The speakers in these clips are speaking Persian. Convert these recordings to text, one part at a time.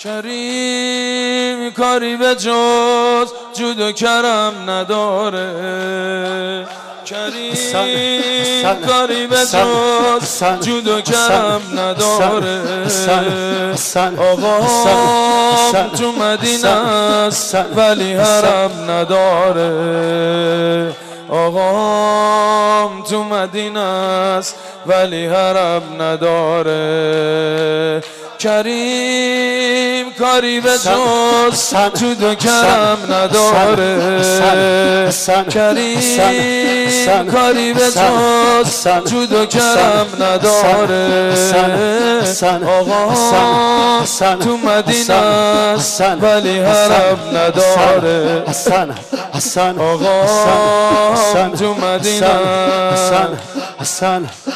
کریم کاری به جز جود و کرم نداره، کریم کاری به جز جود و کرم نداره. آقام تو مدینه است ولی حرم نداره، آقام تو مدینه است ولی حرم نداره. کریم کاری به جز جود و کرم نداره، کریم کاری به جز جود و کرم نداره. آقا تو مدینه است ولی حرم نداره، آقا تو مدینه است.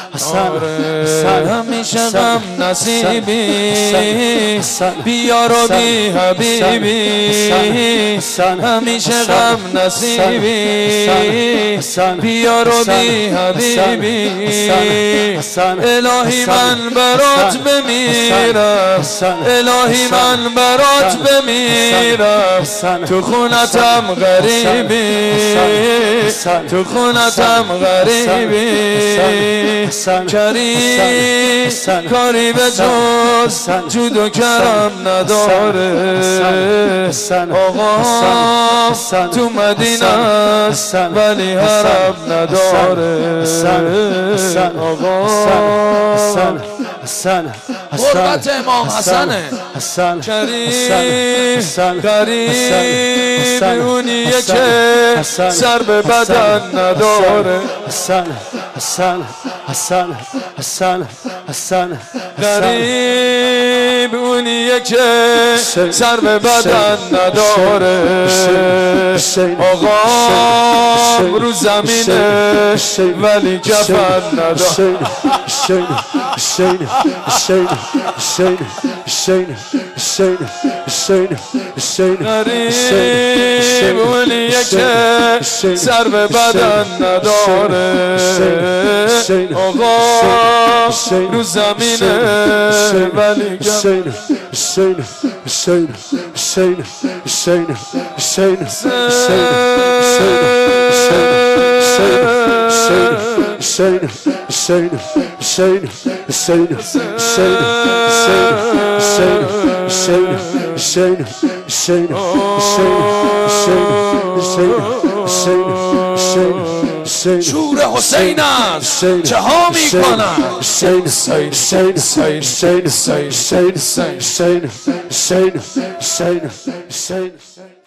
همیشه غم نصیبی بیار و بی حبیبی، همیشه غم نصیبی بیار و بی حبیبی. الهی من برات بمیرم، الهی من برات بمیرم، تو خونتم غریبی، تو خونتم غریبی. کریم کاری به جز جود و کرم نداره، آقا تو مدینه است ولی حرم نداره. آقا قربت امام حسنه. کریم کریم اونیه که سر به بدن نداره، غریب اونیه که سر به بدن نداره. آقا رو زمینه ولی کفن نداره. غریب اونیه که سر به بدن نداره. آقا رو زمینه ولی کفن. شور حسین است چه ها میکنم.